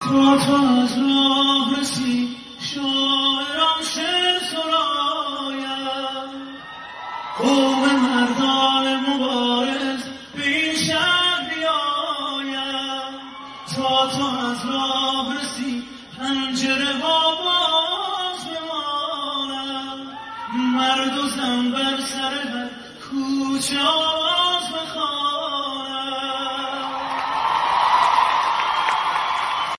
تا تو از راه رسی شاعران شعر سرایم قوم مردان مبارز به این شهر بیایم تا تو از راه رسی پنجره ها باز بمانم مرد و زن بر سر هر کوچه